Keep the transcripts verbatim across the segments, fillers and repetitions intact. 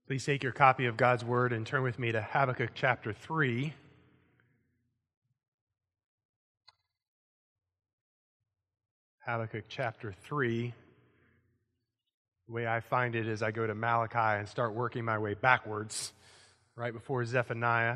Please take your copy of God's Word and turn with me to Habakkuk chapter three. Habakkuk chapter three. The way I find it is I go to Malachi and start working my way backwards. Right before Zephaniah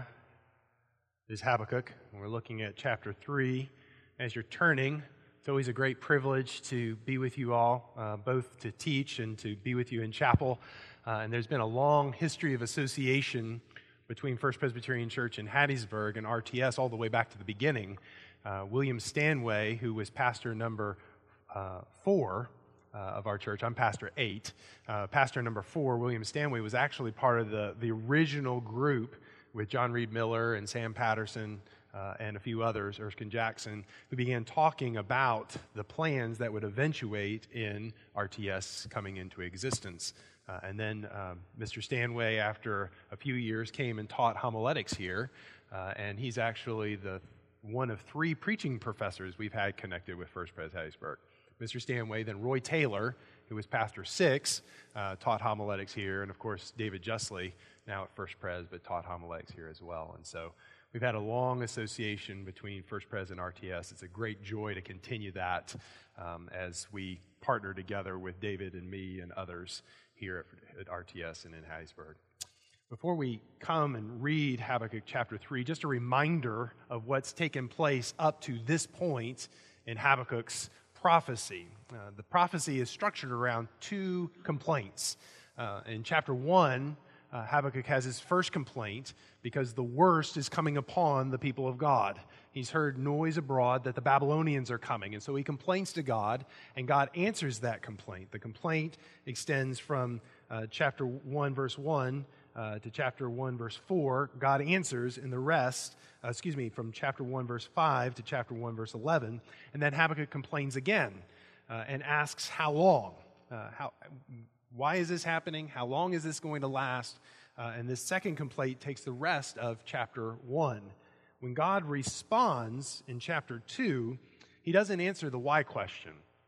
is Habakkuk, and we're looking at chapter three. As you're turning, it's always a great privilege to be with you all, uh, both to teach and to be with you in chapel. Uh, and there's been a long history of association between First Presbyterian Church in Hattiesburg and R T S all the way back to the beginning. Uh, William Stanway, who was pastor number uh, four uh, of our church, I'm pastor eight. Uh, pastor number four, William Stanway, was actually part of the, the original group with John Reed Miller and Sam Patterson uh, and a few others, Erskine Jackson, who began talking about the plans that would eventuate in R T S coming into existence. Uh, and then um, Mister Stanway, after a few years, came and taught homiletics here, uh, and he's actually the one of three preaching professors we've had connected with First Pres Hattiesburg. Mister Stanway, then Roy Taylor, who was pastor six, uh, taught homiletics here, and of course David Justly, now at First Pres, but taught homiletics here as well. And so we've had a long association between First Pres and R T S. It's a great joy to continue that um, as we partner together with David and me and others here at, at R T S and in Hattiesburg. Before we come and read Habakkuk chapter three, just a reminder of what's taken place up to this point in Habakkuk's prophecy. Uh, the prophecy is structured around two complaints. Uh, in chapter one, uh, Habakkuk has his first complaint because the worst is coming upon the people of God. He's heard noise abroad that the Babylonians are coming, and so he complains to God, and God answers that complaint. The complaint extends from uh, chapter one, verse one, uh, to chapter one, verse four. God answers, and the rest, uh, excuse me, from chapter one, verse five to chapter one, verse eleven. And then Habakkuk complains again uh, and asks, how long? Uh, how? Why is this happening? How long is this going to last? Uh, and this second complaint takes the rest of chapter one. When God responds in chapter two, he doesn't answer the why question.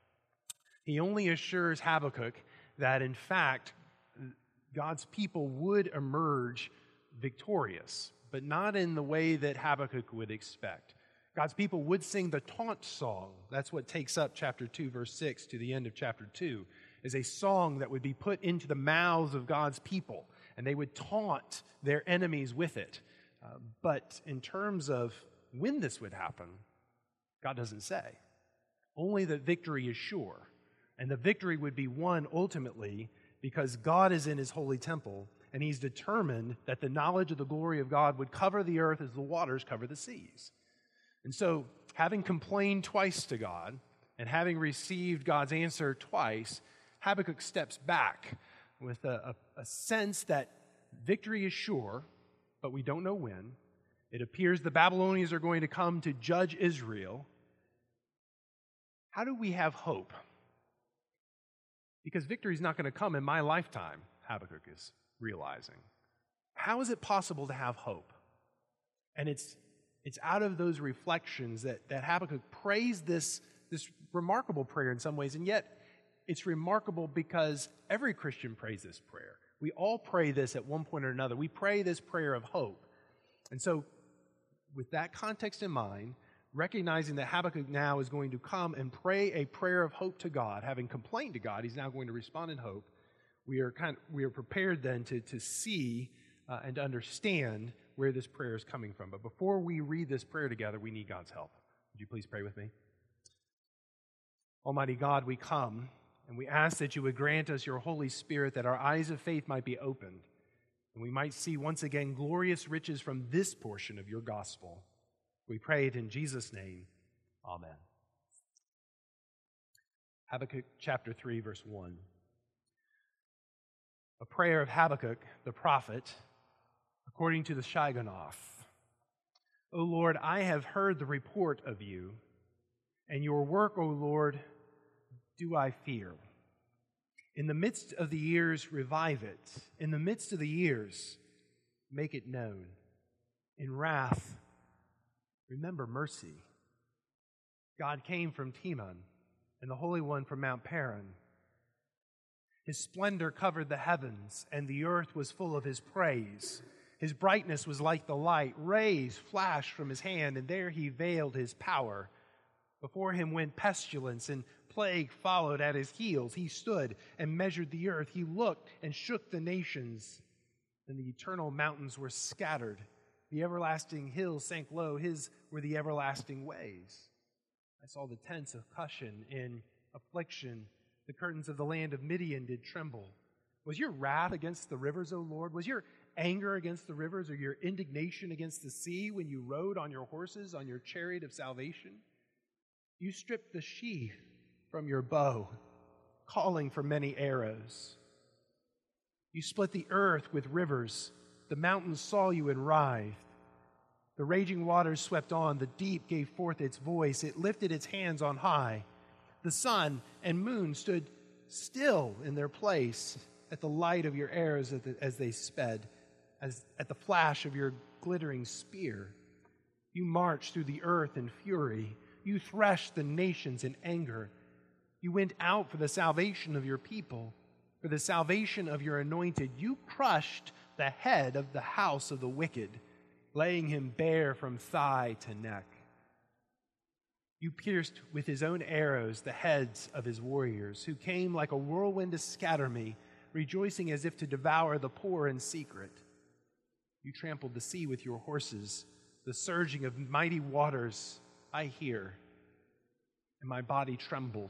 He only assures Habakkuk that, in fact, God's people would emerge victorious, but not in the way that Habakkuk would expect. God's people would sing the taunt song. That's what takes up chapter two, verse six to the end of chapter two, is a song that would be put into the mouths of God's people, and they would taunt their enemies with it. Uh, but in terms of when this would happen, God doesn't say. Only that victory is sure. And the victory would be won ultimately because God is in his holy temple, and he's determined that the knowledge of the glory of God would cover the earth as the waters cover the seas. And so, having complained twice to God, and having received God's answer twice, Habakkuk steps back with a, a, a sense that victory is sure, but we don't know when. It appears the Babylonians are going to come to judge Israel. How do we have hope? Because victory is not going to come in my lifetime, Habakkuk is realizing. How is it possible to have hope? And it's it's out of those reflections that, that Habakkuk prays this, this remarkable prayer in some ways, and yet it's remarkable because every Christian prays this prayer. We all pray this at one point or another. We pray this prayer of hope. And so, with that context in mind, recognizing that Habakkuk now is going to come and pray a prayer of hope to God, having complained to God, he's now going to respond in hope. We are kind of, we are prepared then to, to see uh, and to understand where this prayer is coming from. But before we read this prayer together, we need God's help. Would you please pray with me? Almighty God, we come and we ask that you would grant us your Holy Spirit, that our eyes of faith might be opened, and we might see once again glorious riches from this portion of your gospel. We pray it in Jesus' name. Amen. Habakkuk chapter three, verse one. A prayer of Habakkuk, the prophet, according to the Shigionoth. O Lord, I have heard the report of you, and your work, O Lord, do I fear. In the midst of the years, revive it. In the midst of the years, make it known. In wrath, remember mercy. God came from Teman, and the Holy One from Mount Paran. His splendor covered the heavens, and the earth was full of his praise. His brightness was like the light. Rays flashed from his hand, and there he veiled his power. Before him went pestilence, and plague followed at his heels. He stood and measured the earth. He looked and shook the nations. And the eternal mountains were scattered. The everlasting hills sank low. His were the everlasting ways. I saw the tents of Cushan in affliction. The curtains of the land of Midian did tremble. Was your wrath against the rivers, O Lord? Was your anger against the rivers, or your indignation against the sea when you rode on your horses, on your chariot of salvation? You stripped the sheath from your bow, calling for many arrows. You split the earth with rivers. The mountains saw you and writhed. The raging waters swept on. The deep gave forth its voice. It lifted its hands on high. The sun and moon stood still in their place at the light of your arrows as they sped, as at the flash of your glittering spear. You marched through the earth in fury. You threshed the nations in anger. You went out for the salvation of your people, for the salvation of your anointed. You crushed the head of the house of the wicked, laying him bare from thigh to neck. You pierced with his own arrows the heads of his warriors, who came like a whirlwind to scatter me, rejoicing as if to devour the poor in secret. You trampled the sea with your horses. The surging of mighty waters I hear, and my body trembles.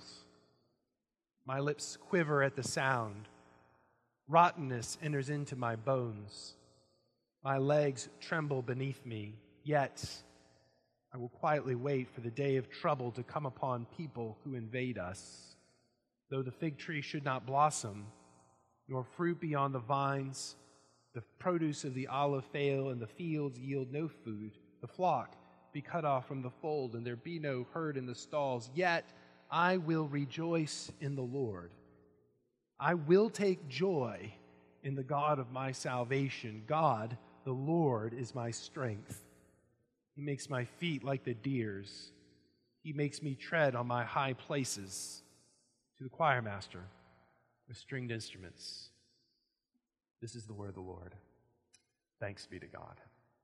My lips quiver at the sound. Rottenness enters into my bones. My legs tremble beneath me, yet I will quietly wait for the day of trouble to come upon people who invade us. Though the fig tree should not blossom, nor fruit be on the vines, the produce of the olive fail, and the fields yield no food, the flock be cut off from the fold, and there be no herd in the stalls, yet I will rejoice in the Lord. I will take joy in the God of my salvation. God, the Lord, is my strength. He makes my feet like the deer's. He makes me tread on my high places. To the choir master with stringed instruments, this is the word of the Lord. Thanks be to God.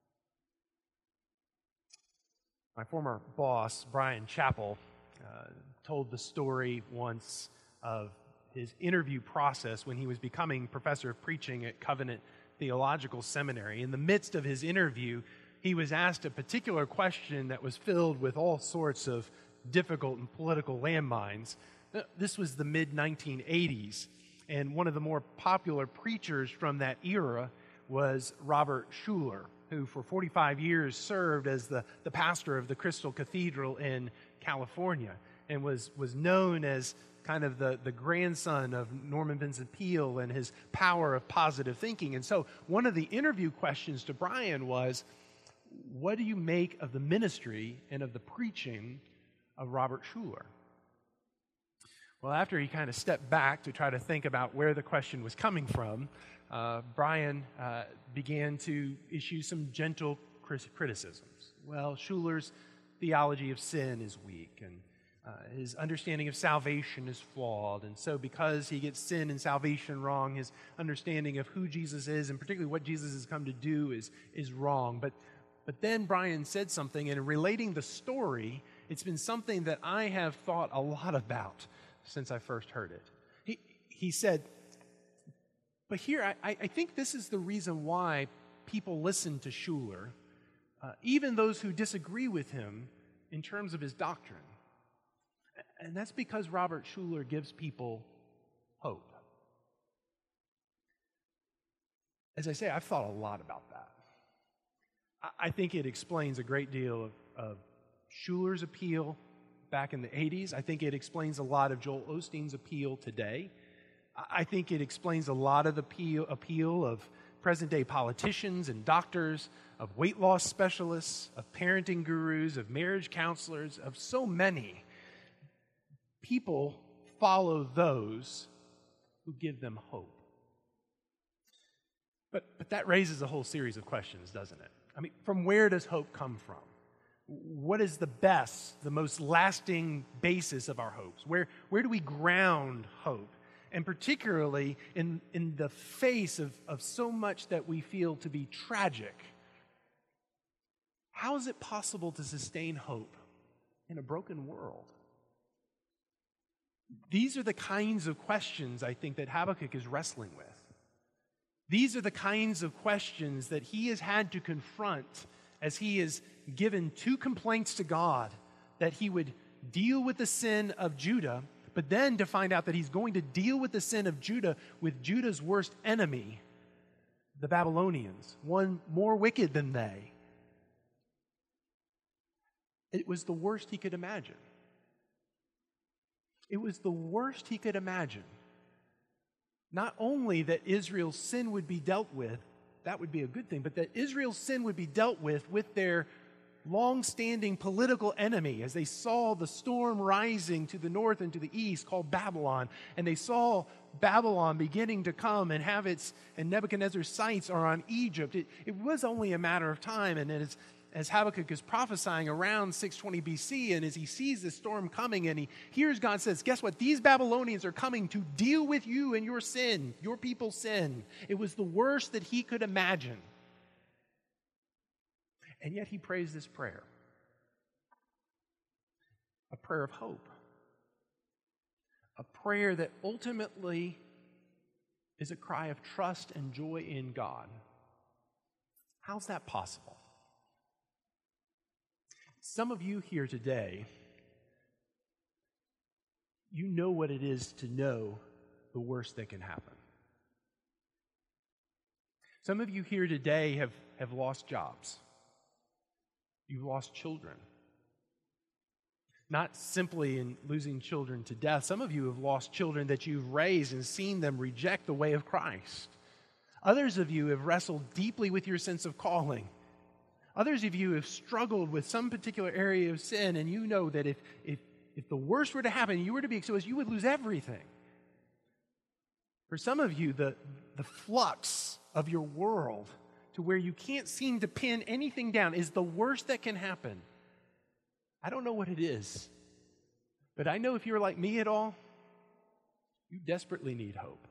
My former boss, Brian Chappell, uh, told the story once of his interview process when he was becoming professor of preaching at Covenant Theological Seminary. In the midst of his interview, he was asked a particular question that was filled with all sorts of difficult and political landmines. This was the mid nineteen eighties, and one of the more popular preachers from that era was Robert Schuller, who for forty-five years served as the, the pastor of the Crystal Cathedral in California and was, was known as kind of the, the grandson of Norman Vincent Peale and his power of positive thinking. And so one of the interview questions to Brian was, what do you make of the ministry and of the preaching of Robert Schuller? Well, after he kind of stepped back to try to think about where the question was coming from, uh, Brian uh, began to issue some gentle criticisms. Well, Schuller's theology of sin is weak, and uh, his understanding of salvation is flawed, and so because he gets sin and salvation wrong, his understanding of who Jesus is, and particularly what Jesus has come to do, is, is wrong. But, but then Brian said something, and in relating the story, it's been something that I have thought a lot about since I first heard it. He, he said, but here, I, I think this is the reason why people listen to Schuller, uh, even those who disagree with him in terms of his doctrine. And that's because Robert Schuller gives people hope. As I say, I've thought a lot about that. I, I think it explains a great deal of, of Schuller's appeal back in the eighties. I think it explains a lot of Joel Osteen's appeal today. I think it explains a lot of the appeal, appeal of present-day politicians and doctors, of weight loss specialists, of parenting gurus, of marriage counselors, of so many. People follow those who give them hope. But, but that raises a whole series of questions, doesn't it? I mean, from where does hope come from? What is the best, the most lasting basis of our hopes? Where, where do we ground hope? and particularly in, in the face of, of so much that we feel to be tragic, how is it possible to sustain hope in a broken world? These are the kinds of questions, I think, that Habakkuk is wrestling with. These are the kinds of questions that he has had to confront as he has given two complaints to God, that he would deal with the sin of Judah, but then to find out that he's going to deal with the sin of Judah with Judah's worst enemy, the Babylonians, one more wicked than they. It was the worst he could imagine. It was the worst he could imagine. Not only that Israel's sin would be dealt with, that would be a good thing, but that Israel's sin would be dealt with with their long-standing political enemy as they saw the storm rising to the north and to the east called Babylon, and they saw Babylon beginning to come and have its, and Nebuchadnezzar's sights are on Egypt. It, it was only a matter of time, and as, as Habakkuk is prophesying around six twenty B C, and as he sees this storm coming and he hears God says, guess what? These Babylonians are coming to deal with you and your sin, your people's sin. It was the worst that he could imagine. And yet he prays this prayer, a prayer of hope, a prayer that ultimately is a cry of trust and joy in God. How's that possible? Some of you here today, you know what it is to know the worst that can happen. Some of you here today have, have lost jobs. You've lost children. Not simply in losing children to death. Some of you have lost children that you've raised and seen them reject the way of Christ. Others of you have wrestled deeply with your sense of calling. Others of you have struggled with some particular area of sin, and you know that if, if, if the worst were to happen, you were to be exposed, you would lose everything. For some of you, the, the flux of your world to where you can't seem to pin anything down is the worst that can happen. I don't know what it is, but I know if you're like me at all, you desperately need hope.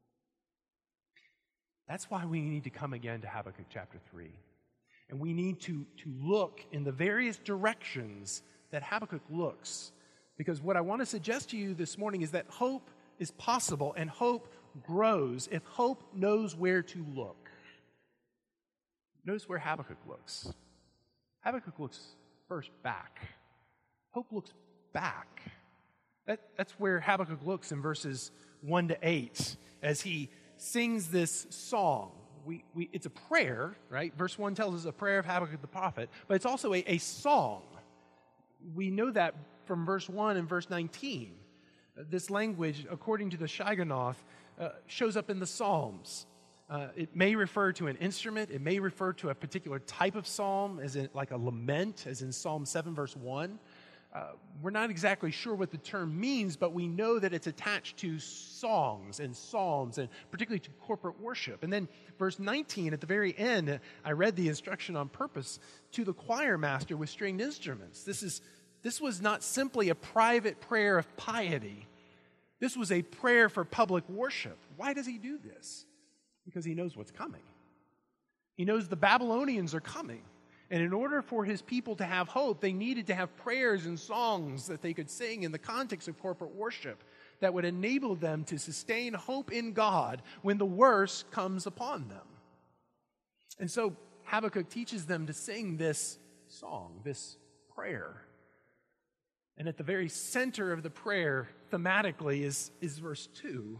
That's why we need to come again to Habakkuk chapter three. And we need to, to look in the various directions that Habakkuk looks. Because what I want to suggest to you this morning is that hope is possible and hope grows if hope knows where to look. Notice where Habakkuk looks. Habakkuk looks first back. Hope looks back. That, that's where Habakkuk looks in verses one to eight as he sings this song. We, we, it's a prayer, right? Verse one tells us a prayer of Habakkuk the prophet, but it's also a, a song. We know that from verse one and verse nineteen. This language, according to the Shigionoth, uh, shows up in the Psalms. Uh, it may refer to an instrument. It may refer to a particular type of psalm, as in like a lament, as in Psalm seven, verse one. Uh, we're not exactly sure what the term means, but we know that it's attached to songs and psalms, and particularly to corporate worship. And then verse nineteen, at the very end, I read the instruction on purpose to the choir master with stringed instruments. This is this was not simply a private prayer of piety. This was a prayer for public worship. Why does he do this? Because he knows what's coming. He knows the Babylonians are coming. And in order for his people to have hope, they needed to have prayers and songs that they could sing in the context of corporate worship that would enable them to sustain hope in God when the worst comes upon them. And so Habakkuk teaches them to sing this song, this prayer. And at the very center of the prayer, thematically, is, is verse two.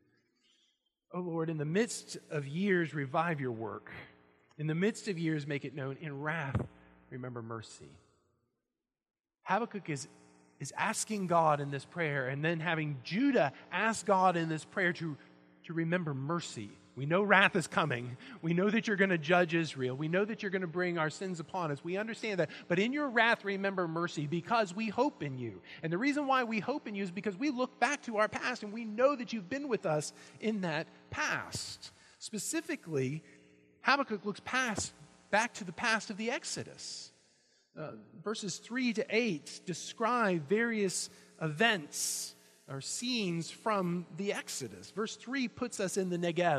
O Lord, in the midst of years, revive your work. In the midst of years, make it known. In wrath, remember mercy. Habakkuk is, is asking God in this prayer, and then having Judah ask God in this prayer to, to remember mercy. We know wrath is coming. We know that you're going to judge Israel. We know that you're going to bring our sins upon us. We understand that. But in your wrath, remember mercy, because we hope in you. And the reason why we hope in you is because we look back to our past, and we know that you've been with us in that past. Specifically, Habakkuk looks past, back to the past of the Exodus. Uh, verses three to eight describe various events or scenes from the Exodus. Verse three puts us in the Negev.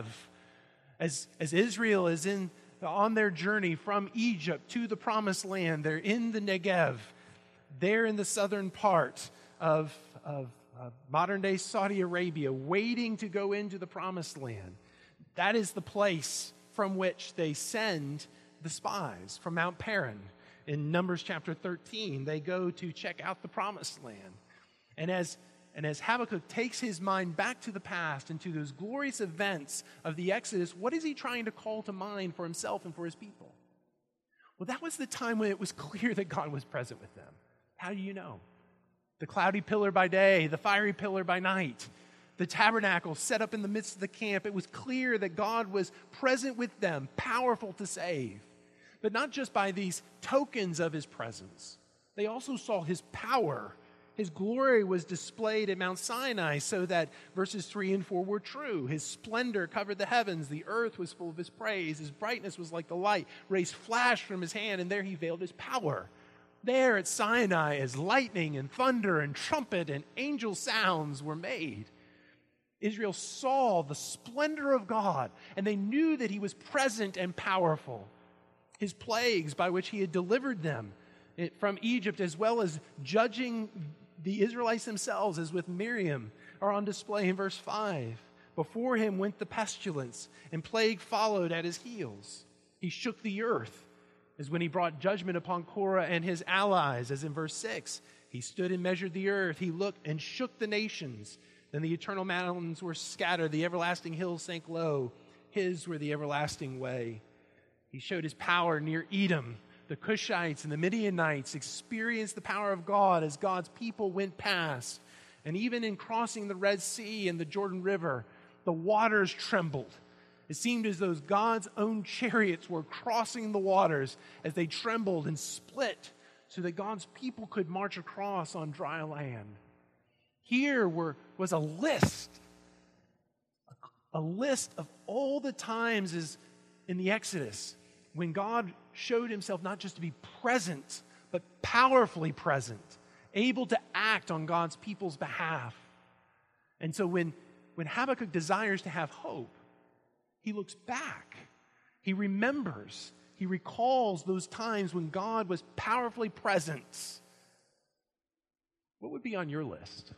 As, as Israel is in on their journey from Egypt to the Promised Land, they're in the Negev. They're in the southern part of, of, of modern-day Saudi Arabia, waiting to go into the Promised Land. That is the place from which they send the spies from Mount Paran. In Numbers chapter thirteen, they go to check out the Promised Land. And as, and as Habakkuk takes his mind back to the past and to those glorious events of the Exodus, what is he trying to call to mind for himself and for his people? Well, that was the time when it was clear that God was present with them. How do you know? The cloudy pillar by day, the fiery pillar by night, the tabernacle set up in the midst of the camp. It was clear that God was present with them, powerful to save. But not just by these tokens of his presence. They also saw his power. His glory was displayed at Mount Sinai so that verses three and four were true. His splendor covered the heavens. The earth was full of his praise. His brightness was like the light. Rays flashed from his hand, and there he veiled his power. There at Sinai, as lightning and thunder and trumpet and angel sounds were made, Israel saw the splendor of God, and they knew that he was present and powerful. His plagues by which he had delivered them from Egypt, as well as judging the Israelites themselves, as with Miriam, are on display in verse five. Before him went the pestilence, and plague followed at his heels. He shook the earth, as when he brought judgment upon Korah and his allies, as in verse six. He stood and measured the earth. He looked and shook the nations. Then the eternal mountains were scattered. The everlasting hills sank low. His were the everlasting way. He showed his power near Edom. The Cushites and the Midianites experienced the power of God as God's people went past. And even in crossing the Red Sea and the Jordan River, the waters trembled. It seemed as though God's own chariots were crossing the waters as they trembled and split so that God's people could march across on dry land. Here were, was a list, a, a list of all the times as in the Exodus when God showed himself not just to be present, but powerfully present, able to act on God's people's behalf. And so when, when Habakkuk desires to have hope, he looks back. He remembers. He recalls those times when God was powerfully present. What would be on your list?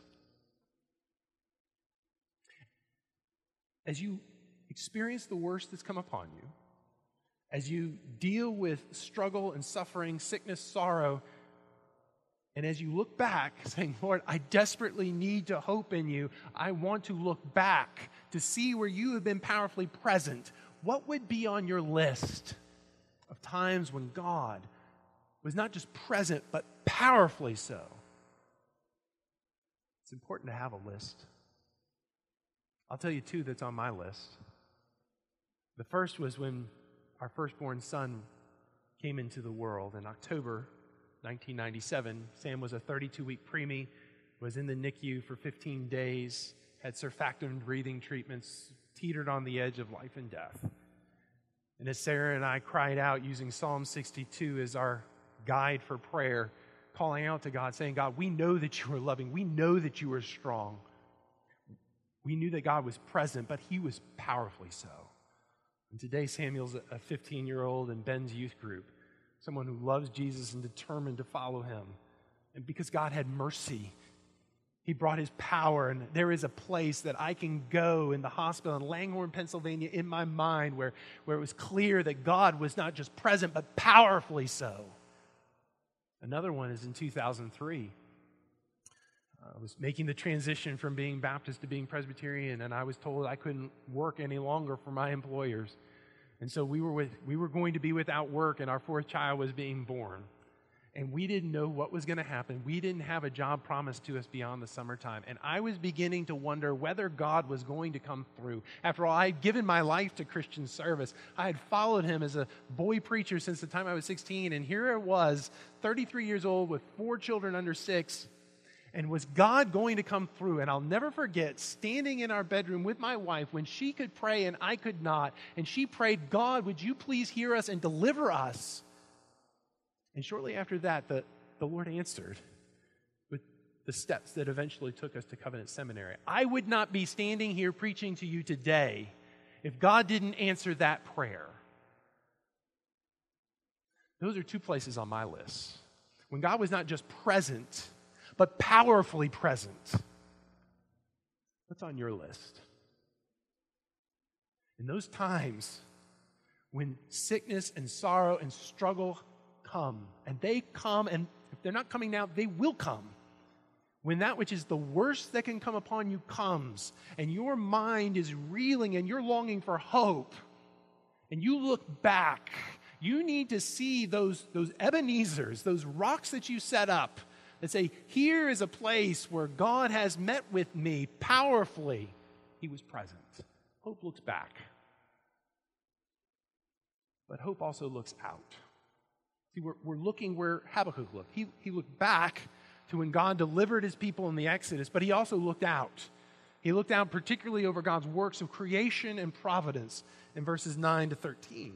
As you experience the worst that's come upon you, as you deal with struggle and suffering, sickness, sorrow, and as you look back saying, Lord, I desperately need to hope in you, I want to look back to see where you have been powerfully present, what would be on your list of times when God was not just present, but powerfully so? It's important to have a list. I'll tell you two that's on my list. The first was when our firstborn son came into the world in October nineteen ninety-seven. Sam was a thirty-two-week preemie, was in the N I C U for fifteen days, had surfactant breathing treatments, teetered on the edge of life and death. And as Sarah and I cried out using Psalm sixty-two as our guide for prayer, calling out to God, saying, God, we know that you are loving. We know that you are strong. We knew that God was present, but he was powerfully so. And today, Samuel's a fifteen-year-old in Ben's youth group, someone who loves Jesus and determined to follow him. And because God had mercy, he brought his power, and there is a place that I can go in the hospital in Langhorne, Pennsylvania, in my mind where, where it was clear that God was not just present, but powerfully so. Another one is in two thousand three. I was making the transition from being Baptist to being Presbyterian, and I was told I couldn't work any longer for my employers. And so we were with, we were going to be without work, and our fourth child was being born. And we didn't know what was going to happen. We didn't have a job promised to us beyond the summertime. And I was beginning to wonder whether God was going to come through. After all, I had given my life to Christian service. I had followed him as a boy preacher since the time I was sixteen. And here it was, thirty-three years old with four children under six. And was God going to come through? And I'll never forget standing in our bedroom with my wife when she could pray and I could not. And she prayed, God, would you please hear us and deliver us? And shortly after that, the, the Lord answered with the steps that eventually took us to Covenant Seminary. I would not be standing here preaching to you today if God didn't answer that prayer. Those are two places on my list. When God was not just present, but powerfully present. What's on your list? In those times when sickness and sorrow and struggle come, and they come, and if they're not coming now, they will come. When that which is the worst that can come upon you comes, and your mind is reeling and you're longing for hope, and you look back, you need to see those, those Ebenezers, those rocks that you set up that say, here is a place where God has met with me powerfully. He was present. Hope looks back. But hope also looks out. See, we're, we're looking where Habakkuk looked. He, he looked back to when God delivered his people in the Exodus, but he also looked out. He looked out particularly over God's works of creation and providence in verses nine to thirteen.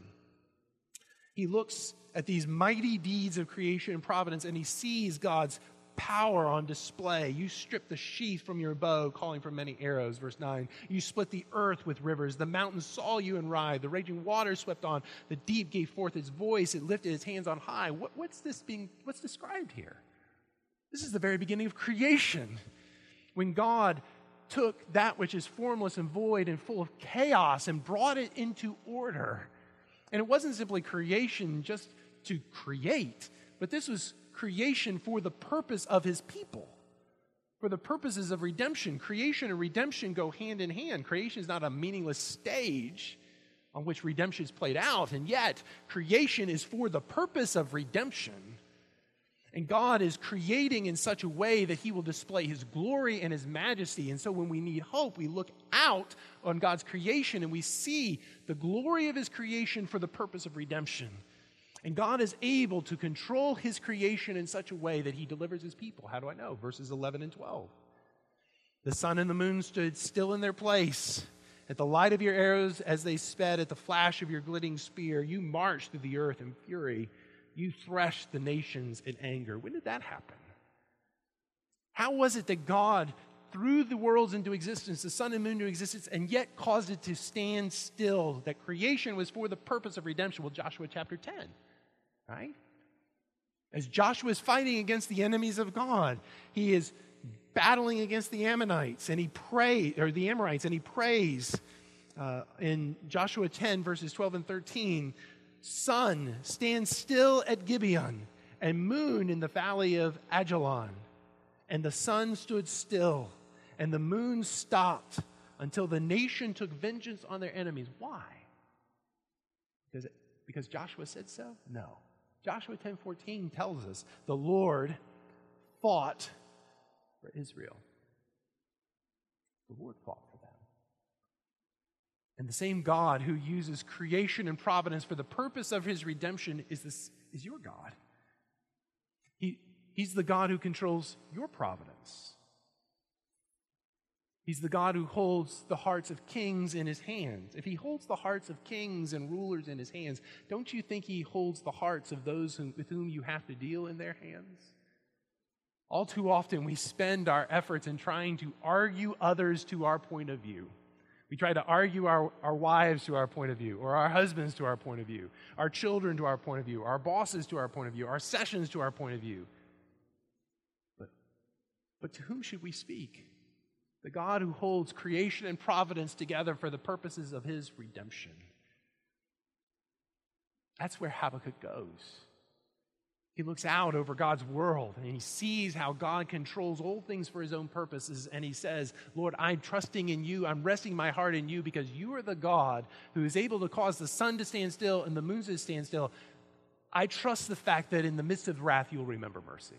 He looks at these mighty deeds of creation and providence, and he sees God's power on display. You strip the sheath from your bow, calling for many arrows, verse nine. You split the earth with rivers. The mountains saw you and writhed. The raging waters swept on. The deep gave forth its voice. It lifted its hands on high. What, what's this being, what's described here? This is the very beginning of creation. When God took that which is formless and void and full of chaos and brought it into order. And it wasn't simply creation just to create, but this was creation for the purpose of his people, for the purposes of redemption. Creation and redemption go hand in hand. Creation is not a meaningless stage on which redemption is played out, and yet creation is for the purpose of redemption. And God is creating in such a way that he will display his glory and his majesty. And so when we need hope, we look out on God's creation and we see the glory of his creation for the purpose of redemption. And God is able to control his creation in such a way that he delivers his people. How do I know? Verses eleven and twelve. The sun and the moon stood still in their place. At the light of your arrows as they sped, at the flash of your glittering spear, you marched through the earth in fury. You threshed the nations in anger. When did that happen? How was it that God threw the worlds into existence, the sun and moon into existence, and yet caused it to stand still? That creation was for the purpose of redemption. Well, Joshua chapter ten, right? As Joshua is fighting against the enemies of God, he is battling against the Ammonites, and he prays, or the Amorites, and he prays uh, in Joshua ten, verses twelve and thirteen, sun, stand still at Gibeon, and moon in the valley of Ajalon. And the sun stood still, and the moon stopped until the nation took vengeance on their enemies. Why? Because, it, because Joshua said so? No. Joshua ten fourteen tells us the Lord fought for Israel. The Lord fought for them. And the same God who uses creation and providence for the purpose of his redemption is, this, is your God. He, he's the God who controls your providence. He's the God who holds the hearts of kings in his hands. If he holds the hearts of kings and rulers in his hands, don't you think he holds the hearts of those who, with whom you have to deal in their hands? All too often we spend our efforts in trying to argue others to our point of view. We try to argue our, our wives to our point of view, or our husbands to our point of view, our children to our point of view, our bosses to our point of view, our sessions to our point of view. But, but to whom should we speak? The God who holds creation and providence together for the purposes of his redemption. That's where Habakkuk goes. He looks out over God's world and he sees how God controls all things for his own purposes, and he says, Lord, I'm trusting in you. I'm resting my heart in you because you are the God who is able to cause the sun to stand still and the moon to stand still. I trust the fact that in the midst of wrath, you'll remember mercy.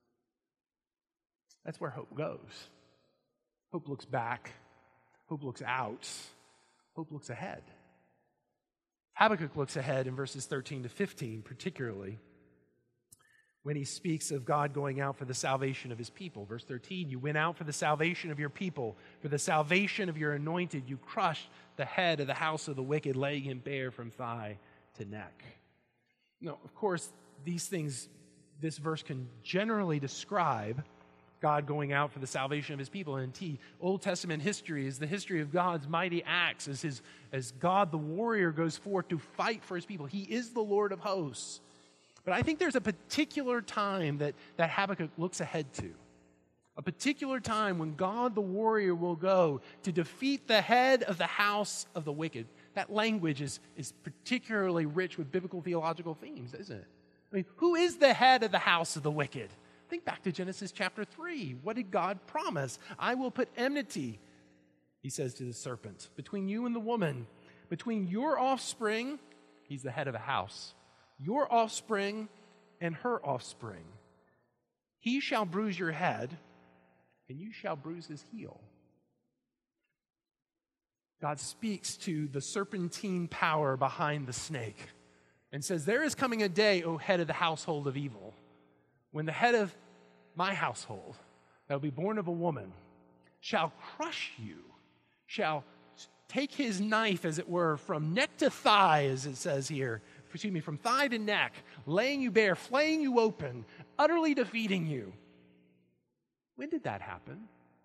That's where hope goes. Hope looks back. Hope looks out. Hope looks ahead. Habakkuk looks ahead in verses thirteen to fifteen, particularly when he speaks of God going out for the salvation of his people. Verse thirteen, you went out for the salvation of your people, for the salvation of your anointed. You crushed the head of the house of the wicked, laying him bare from thigh to neck. Now, of course, these things, this verse can generally describe God going out for the salvation of his people. And T, Old Testament history is the history of God's mighty acts as his as God the warrior goes forth to fight for his people. He is the Lord of hosts. But I think there's a particular time that, that Habakkuk looks ahead to. A particular time when God the warrior will go to defeat the head of the house of the wicked. That language is, is particularly rich with biblical theological themes, isn't it? I mean, who is the head of the house of the wicked? Think back to Genesis chapter three. What did God promise? I will put enmity, he says to the serpent, between you and the woman, between your offspring, he's the head of a house, your offspring and her offspring. He shall bruise your head, and you shall bruise his heel. God speaks to the serpentine power behind the snake and says, there is coming a day, O head of the household of evil, when the head of my household, that will be born of a woman, shall crush you, shall take his knife, as it were, from neck to thigh, as it says here, excuse me, from thigh to neck, laying you bare, flaying you open, utterly defeating you. When did that happen?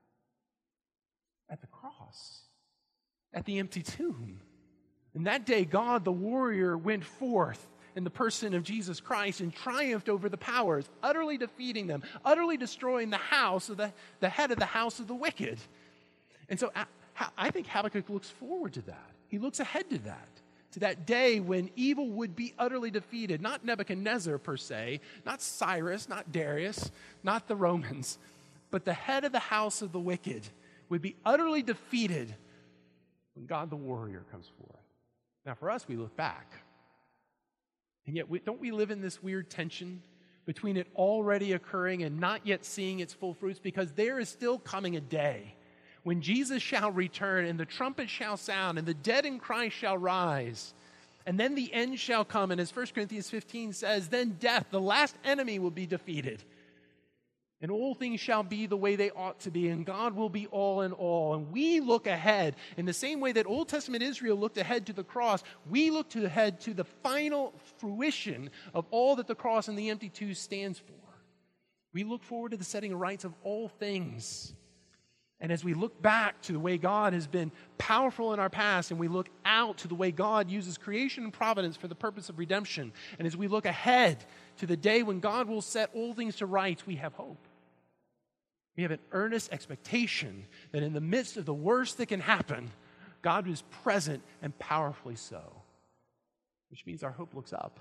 At the cross, at the empty tomb. And that day, God, the warrior, went forth in the person of Jesus Christ and triumphed over the powers, utterly defeating them, utterly destroying the house of the, the head of the house of the wicked. And so I, I think Habakkuk looks forward to that. He looks ahead to that, to that day when evil would be utterly defeated. Not Nebuchadnezzar per se, not Cyrus, not Darius, not the Romans, but the head of the house of the wicked would be utterly defeated when God the warrior comes forth. Now for us, we look back. And yet, we, don't we live in this weird tension between it already occurring and not yet seeing its full fruits? Because there is still coming a day when Jesus shall return and the trumpet shall sound and the dead in Christ shall rise. And then the end shall come. And as First Corinthians fifteen says, then death, the last enemy, will be defeated. And all things shall be the way they ought to be, and God will be all in all. And we look ahead in the same way that Old Testament Israel looked ahead to the cross. We look to ahead to the final fruition of all that the cross and the empty tomb stands for. We look forward to the setting of rights of all things. And as we look back to the way God has been powerful in our past, and we look out to the way God uses creation and providence for the purpose of redemption, and as we look ahead to the day when God will set all things to rights, we have hope. We have an earnest expectation that in the midst of the worst that can happen, God is present and powerfully so. Which means our hope looks up.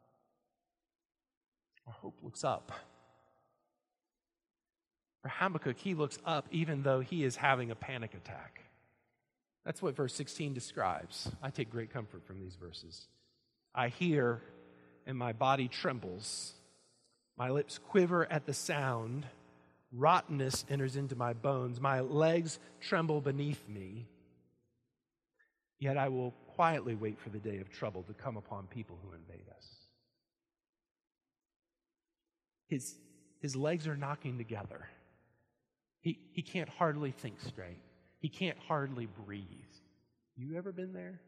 Our hope looks up. For Habakkuk, he looks up even though he is having a panic attack. That's what verse sixteen describes. I take great comfort from these verses. I hear, and my body trembles. My lips quiver at the sound. Rottenness enters into my bones. My legs tremble beneath me. Yet I will quietly wait for the day of trouble to come upon people who invade us. His, his legs are knocking together. He, he can't hardly think straight. He can't hardly breathe. You ever been there?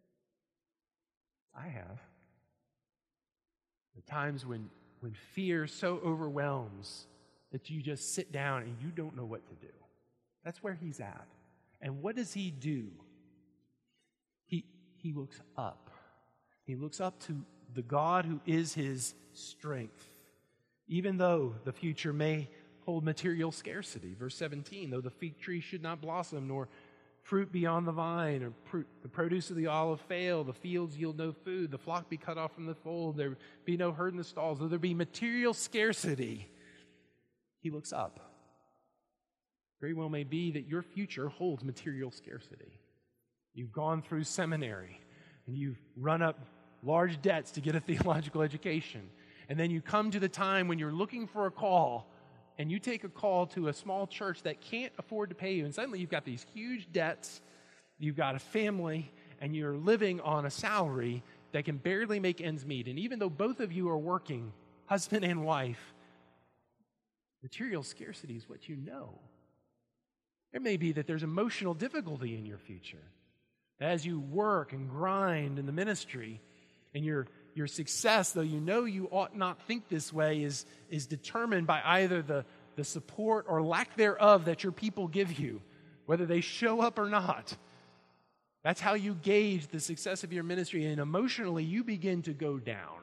I have. The times when, when fear so overwhelms that you just sit down and you don't know what to do. That's where he's at. And what does he do? He, he looks up. He looks up to the God who is his strength. Even though the future may hold material scarcity. Verse seventeen, though the fig tree should not blossom, nor fruit be on the vine, or pr- the produce of the olive fail, the fields yield no food, the flock be cut off from the fold, there be no herd in the stalls, though there be material scarcity, he looks up. Very well may be that your future holds material scarcity. You've gone through seminary, and you've run up large debts to get a theological education. And then you come to the time when you're looking for a call, and you take a call to a small church that can't afford to pay you, and suddenly you've got these huge debts, you've got a family, and you're living on a salary that can barely make ends meet. And even though both of you are working, husband and wife, material scarcity is what you know. It may be that there's emotional difficulty in your future. As you work and grind in the ministry, and your, your success, though you know you ought not think this way, is, is determined by either the, the support or lack thereof that your people give you, whether they show up or not. That's how you gauge the success of your ministry, and emotionally you begin to go down.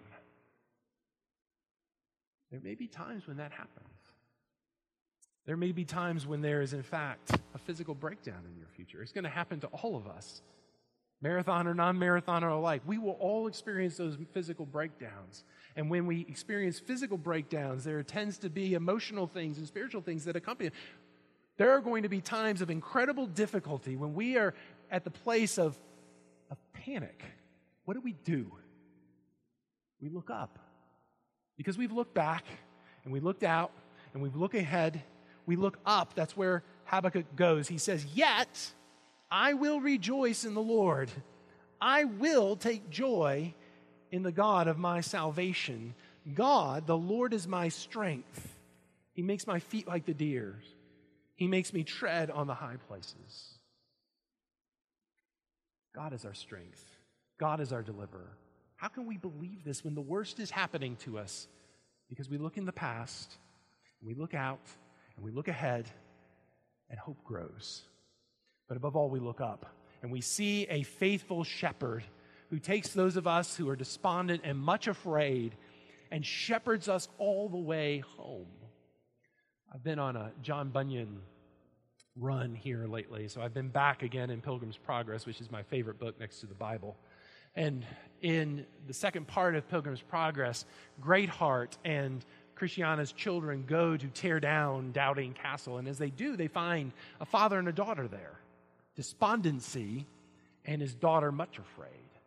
There may be times when that happens. There may be times when there is, in fact, a physical breakdown in your future. It's going to happen to all of us, marathon or non-marathon or alike. We will all experience those physical breakdowns. And when we experience physical breakdowns, there tends to be emotional things and spiritual things that accompany it. There are going to be times of incredible difficulty when we are at the place of, of panic. What do we do? We look up. Because we've looked back, and we looked out, and we've looked ahead. We look up. That's where Habakkuk goes. He says, "Yet I will rejoice in the Lord. I will take joy in the God of my salvation. God, the Lord, is my strength. He makes my feet like the deer's. He makes me tread on the high places." God is our strength. God is our deliverer. How can we believe this when the worst is happening to us? Because we look in the past, and we look out, and we look ahead, and hope grows. But above all, we look up, and we see a faithful shepherd who takes those of us who are despondent and much afraid and shepherds us all the way home. I've been on a John Bunyan run here lately, so I've been back again in Pilgrim's Progress, which is my favorite book next to the Bible. And in the second part of Pilgrim's Progress, Greatheart and Christiana's children go to tear down Doubting Castle. And as they do, they find a father and a daughter there. Despondency and his daughter much afraid.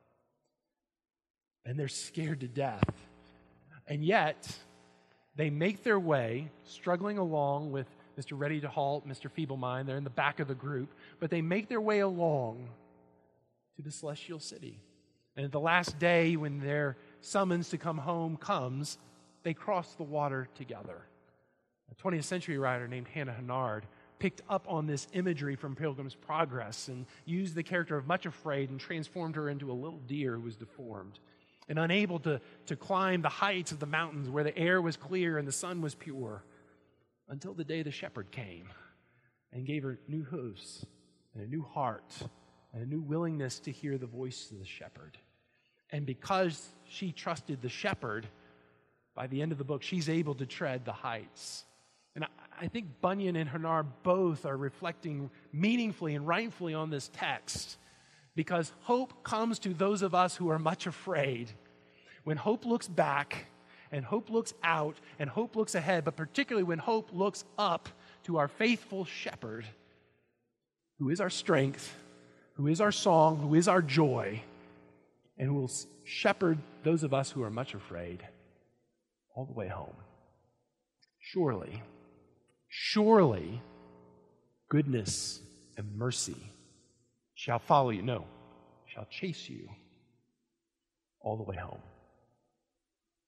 And they're scared to death. And yet, they make their way, struggling along with Mister Ready to Halt, Mister Feeblemind. They're in the back of the group. But they make their way along to the Celestial City. And at the last day, when their summons to come home comes, they cross the water together. A twentieth century writer named Hannah Hennard picked up on this imagery from Pilgrim's Progress and used the character of Much Afraid and transformed her into a little deer who was deformed and unable to, to climb the heights of the mountains where the air was clear and the sun was pure, until the day the shepherd came and gave her new hooves and a new heart and a new willingness to hear the voice of the shepherd. And because she trusted the shepherd, by the end of the book, she's able to tread the heights. And I, I think Bunyan and Hennard both are reflecting meaningfully and rightfully on this text, because hope comes to those of us who are much afraid. When hope looks back, and hope looks out, and hope looks ahead, but particularly when hope looks up to our faithful shepherd, who is our strength, who is our song, who is our joy, and who will shepherd those of us who are much afraid all the way home. Surely, surely, goodness and mercy shall follow you. No, shall chase you all the way home.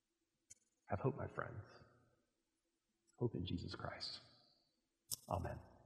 Have hope, my friends. Hope in Jesus Christ. Amen.